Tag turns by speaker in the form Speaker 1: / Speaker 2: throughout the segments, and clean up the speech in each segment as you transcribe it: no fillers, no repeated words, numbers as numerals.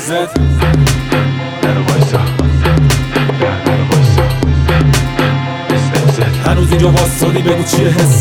Speaker 1: حست هنوز اینجا واسادی بگو چیه حست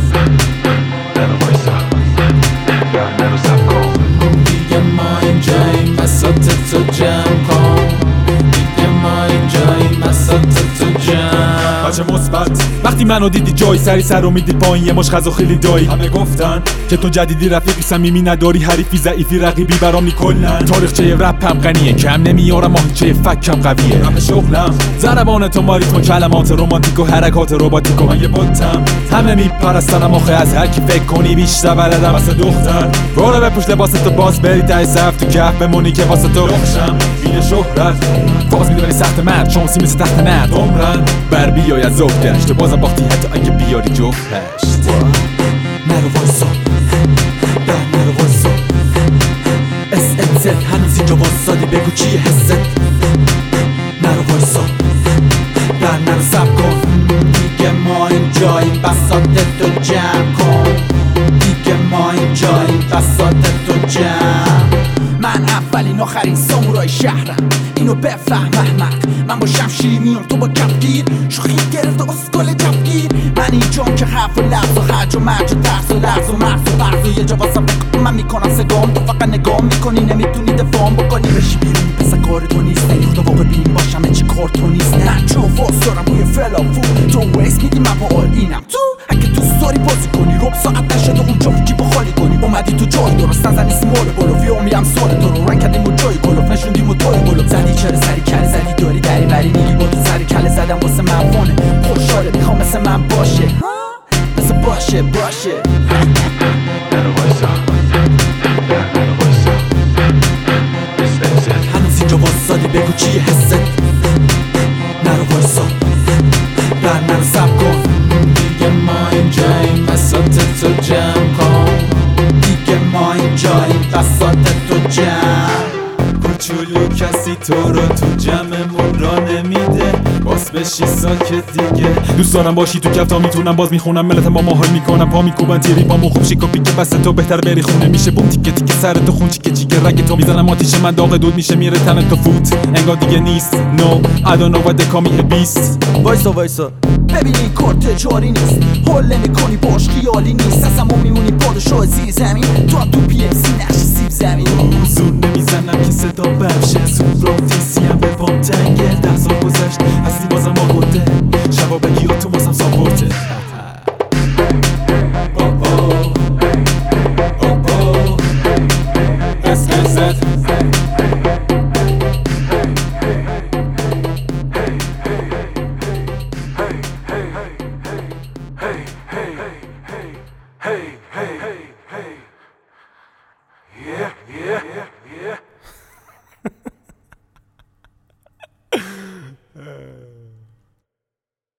Speaker 1: دیگه ما اینجاییم بساط تو جمع کن دیگه ما اینجاییم بساط تو جمع بچه مثبت وقتی منو دیدی جای سری سر رو میدی پایین یه مش غذا خیلی دایی همه گفتن که تو جدیدی رفیقی صمیمی نداری حریفی ضعیفی رقیبی برام کلن تاریخچه رپم غنیه کم نمیارم ماهیچه فکم قویه رپ شغلم ضربان تو ماریتون کلمات رمانتیک و حرکات رباتیک و من یه بوتم همه میپرستنم آخه از هر کی فکر کنی بیشتر بلدم واسه دختر برو بپوش لباستو باز بری ته صف تو کف بمونی که واسه تو بخشم بین شهرت باز میدونی سخت مرد شانسی مثل تخت نرد عمرن بر بیای از ذوق گشت بازم باختی حتی اگه بیاری جفت هشت نرو وایسا نرو وایسا SNZ هنوز اینجا واسادی بگو چیه حست نرو وایسا نرو سب کن دیگه ما اینجاییم بساط تو جمع کن دیگه ما اینجاییم بساط تو جمع من اولین آخرین سامورای شهرم اینو بفهم احمق من با شمشیر میام تو با کفگیر شوخی گرفت و اسکل جفگیر من اینجام که حرف و لفظ و خرج و مرج و ترس و لفظ و مرز و فرض و یه جا واسم بکن من میکنم سگام تو فقط نگاه میکنی نمیتونی دفاعم بکنی بشی بیرون پس کار تو نیست نیخت و واقع بین باشم چی کار تو نیست نه چو فاس دارم روی فلافو تو ویس میگی من با آل اینم تو اگه دوست داری بازی کنی رب ساعت نشده اونجا کی بخالی کنی اومدی تو جای درست نزنی سمول گلوف یا میام سوال تو رو رنگ کردیم و جای گلوف نشوندیم و توی گلوف زدی چرا سری کله زدی داری دری بری میگی با تو سری کله زدم واسه من فانه خوشحاله میخوام مثل من باشه مثل باشه هنوز اینجا واسادی بگو چیه حست نرو وایسا نرو سب کن دیگه ما اینجاییم بساط تو جمع کن دیگه ما اینجاییم بساط تو جمع کوچولو کسی تو رو تو جمعمون را نمیده باز بشی ساکت دیگه دوست دارم باشی تو کفتا میتونم باز میخونم ملتم با ما حال میکنم پا میکوبن تیری پامو خوب شیکاپی که بسته تو بهتر بری خونه میشه بوم تیکه تیکه سر تو خون چیکه چیکه رگ تو میزنم آتیش من داغ دود میشه میره تن تو فوت انگار دیگه نیست no I don't know what they call me a beast
Speaker 2: وایسا ببین این کار تجاری نیست حال نمیکنی باش خیالی نیست اصلا ما میمونی پادشاه زیر زمین تو هم تو PFC نقش سیب زمین
Speaker 1: زور